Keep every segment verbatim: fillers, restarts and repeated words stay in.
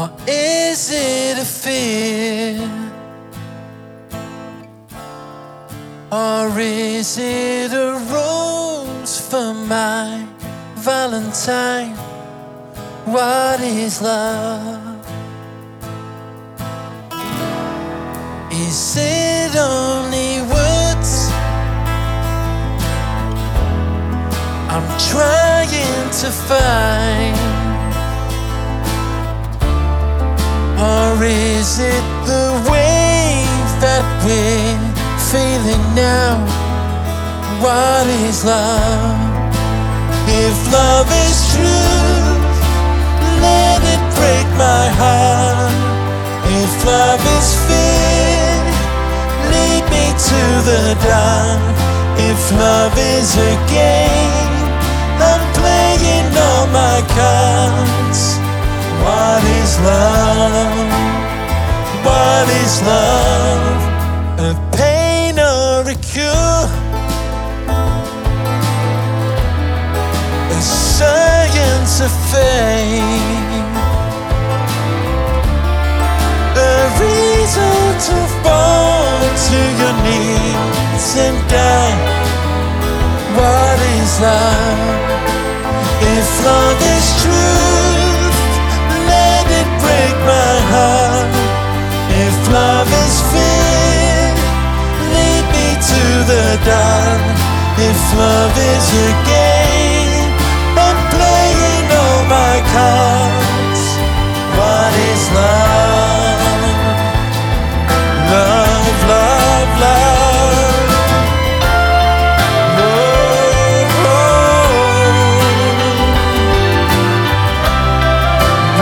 Or is it a fear? Or is it a rose for my Valentine? What is love? Is it only words? I'm trying to find. Or is it the wave that we're feeling now? What is love? If love is truth, let it break my heart. If love is fear, lead me to the dark. If love is a game, I'm playing all my cards. What is love? What is love? A pain or a cure? A science of fame? A reason to fall to your knees and die? What is love? If love is truth, let it break my heart. If love is fear, lead me to the dark. If love is a game, I'm playing all my cards. What is love? Love, love, love. Whoa, whoa,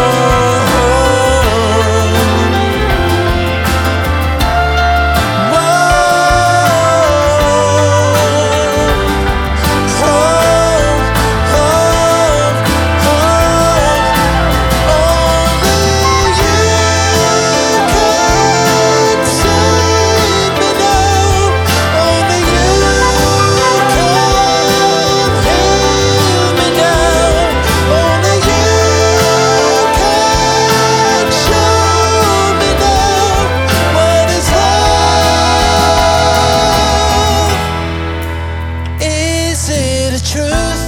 truth?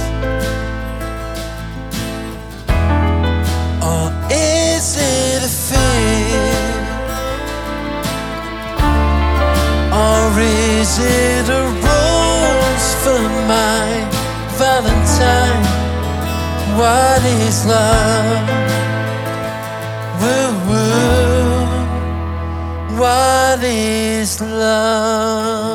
Or is it a fear? Or is it a rose for my Valentine? What is love? Woo woo. What is love?